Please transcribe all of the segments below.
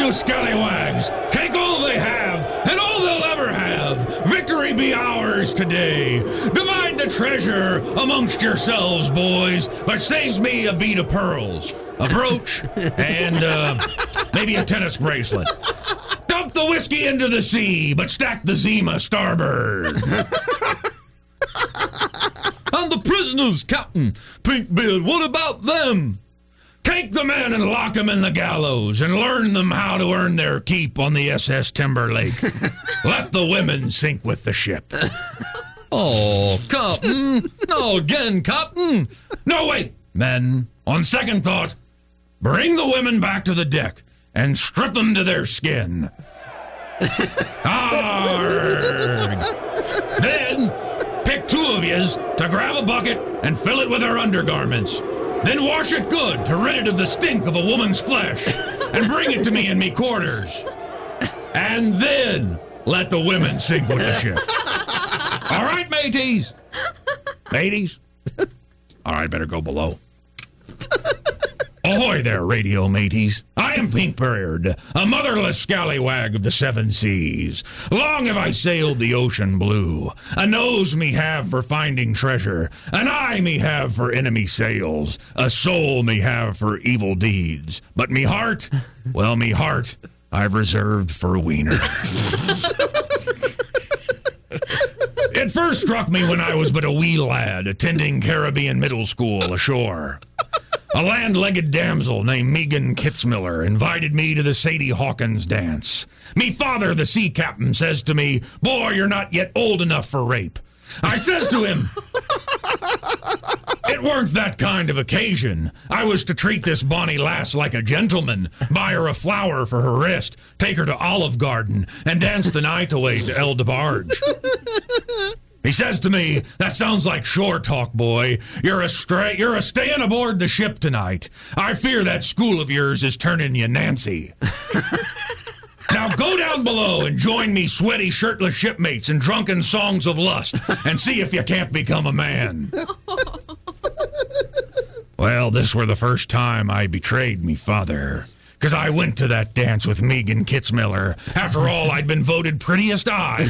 you scallywags, take all they have and all they'll ever have. Victory be ours today. Divide the treasure amongst yourselves, boys, but saves me a bead of pearls, a brooch, and maybe a tennis bracelet. Dump the whiskey into the sea, but stack the Zima starboard. And the prisoners, Captain Pinkbeard, what about them? Take the men and lock them in the gallows and learn them how to earn their keep on the SS Timberlake. Let the women sink with the ship. Oh, Captain. No, again, Captain. No, wait, men. On second thought, bring the women back to the deck and strip them to their skin. Arrgh. Then pick two of yous to grab a bucket and fill it with their undergarments. Then wash it good to rid it of the stink of a woman's flesh and bring it to me in me quarters. And then let the women sink with the ship. All right, mateys? Mateys? All right, better go below. Ahoy there, radio mateys. I am Pinkbeard, a motherless scallywag of the seven seas. Long have I sailed the ocean blue. A nose me have for finding treasure, an eye me have for enemy sails, a soul me have for evil deeds. But me heart, well, me heart I've reserved for wiener. It first struck me when I was but a wee lad attending Caribbean middle school ashore. A land-legged damsel named Megan Kitzmiller invited me to the Sadie Hawkins dance. Me father, the sea captain, says to me, "Boy, you're not yet old enough for rape." I says to him, it weren't that kind of occasion. I was to treat this bonny lass like a gentleman, buy her a flower for her wrist, take her to Olive Garden, and dance the night away to El DeBarge. He says to me, "That sounds like shore talk, boy. You're staying aboard the ship tonight. I fear that school of yours is turning you Nancy." Now go down below and join me sweaty, shirtless shipmates in drunken songs of lust and see if you can't become a man. Well, this were the first time I betrayed me father, 'cause I went to that dance with Megan Kitzmiller. After all, I'd been voted prettiest eye.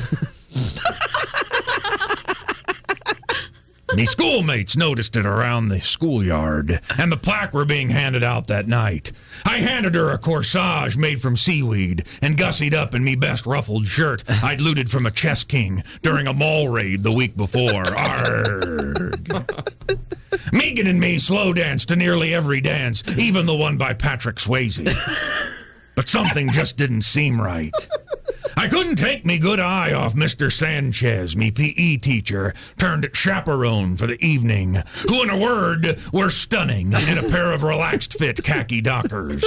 Me schoolmates noticed it around the schoolyard, and the plaque were being handed out that night. I handed her a corsage made from seaweed and gussied up in me best ruffled shirt I'd looted from a chess king during a mall raid the week before. Arrgh. Megan and me slow danced to nearly every dance, even the one by Patrick Swayze. But something just didn't seem right. I couldn't take me good eye off Mr. Sanchez, me P.E. teacher, turned chaperone for the evening, who, in a word, were stunning in a pair of relaxed fit khaki dockers.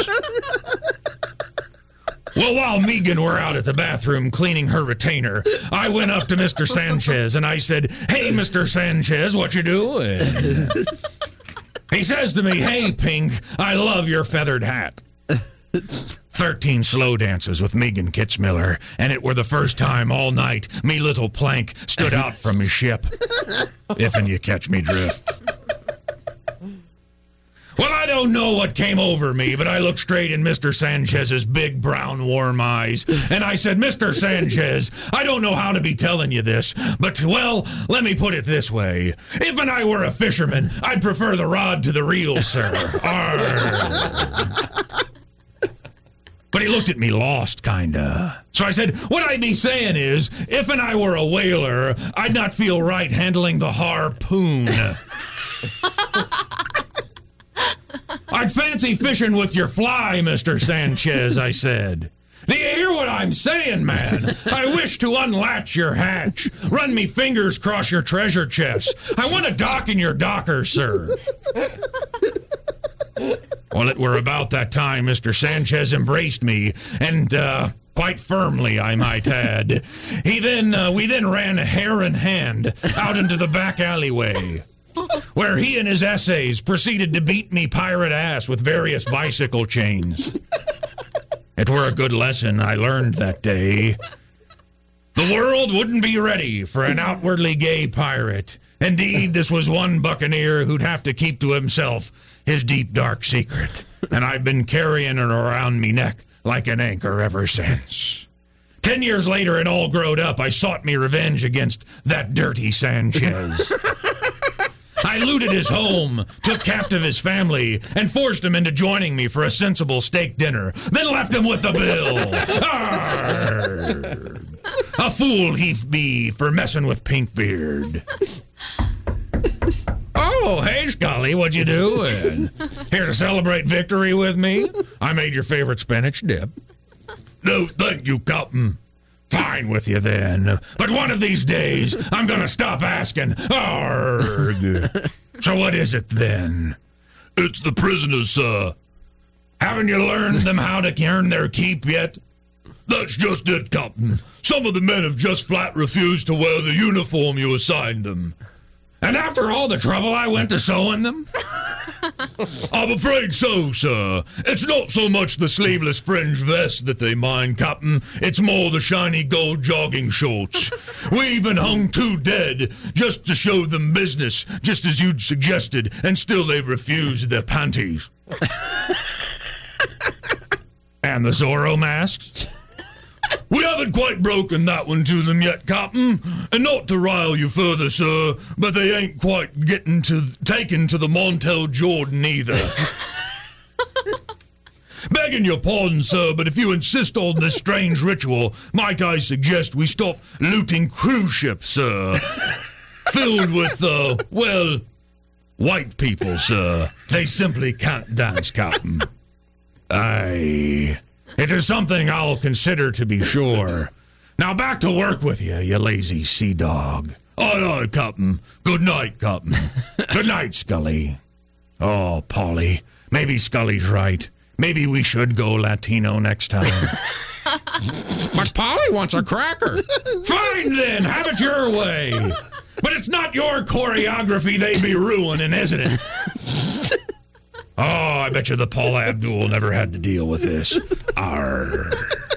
Well, while Megan were out at the bathroom cleaning her retainer, I went up to Mr. Sanchez and I said, "Hey, Mr. Sanchez, what you doing?" He says to me, "Hey, Pink, I love your feathered hat." 13 slow dances with Megan Kitzmiller, and it were the first time all night me little plank stood out from me ship. If'n you catch me drift. Well, I don't know what came over me, but I looked straight in Mr. Sanchez's big, brown, warm eyes, and I said, "Mr. Sanchez, I don't know how to be telling you this, but, well, let me put it this way. If I were a fisherman, I'd prefer the rod to the reel, sir." Arrgh. But he looked at me lost, kinda. So I said, "What I'd be saying is, if I were a whaler, I'd not feel right handling the harpoon. I'd fancy fishing with your fly, Mr. Sanchez," I said. "Do you hear what I'm saying, man? I wish to unlatch your hatch, run me fingers across your treasure chest. I want to dock in your docker, sir." Well, it were about that time Mr. Sanchez embraced me, and quite firmly, I might add. We then ran hair in hand out into the back alleyway, where he and his essays proceeded to beat me pirate ass with various bicycle chains. It were a good lesson I learned that day. The world wouldn't be ready for an outwardly gay pirate. Indeed, this was one buccaneer who'd have to keep to himself his deep, dark secret. And I've been carrying it around me neck like an anchor ever since. 10 years later and all growed up, I sought me revenge against that dirty Sanchez. I looted his home, took captive his family, and forced him into joining me for a sensible steak dinner, then left him with the bill. Arrgh. A fool he be for messing with Pinkbeard. Oh, hey, Scully, what you doing? Here to celebrate victory with me? I made your favorite spinach dip. No, thank you, Captain. Fine with you, then. But one of these days, I'm gonna stop asking. Arrgh. So what is it, then? It's the prisoners, sir. Haven't you learned them how to earn their keep yet? That's just it, Captain. Some of the men have just flat refused to wear the uniform you assigned them. And after all the trouble I went to sewing them? I'm afraid so, sir. It's not so much the sleeveless fringe vest that they mind, Captain. It's more the shiny gold jogging shorts. We even hung 2 dead just to show them business, just as you'd suggested, and still they've refused their panties. And the Zorro masks? We haven't quite broken that one to them yet, Captain. And not to rile you further, sir, but they ain't quite taken to the Montel Jordan either. Begging your pardon, sir, but if you insist on this strange ritual, might I suggest we stop looting cruise ships, sir? Filled with, well, white people, sir. They simply can't dance, Captain. Aye. It is something I'll consider, to be sure. Now back to work with you, you lazy sea dog. Aye, aye, Captain. Good night, Captain. Good night, Scully. Oh, Polly, maybe Scully's right. Maybe we should go Latino next time. But Polly wants a cracker. Fine, then. Have it your way. But it's not your choreography they be ruining, isn't it? Oh, I bet you the Paula Abdul never had to deal with this. Arr.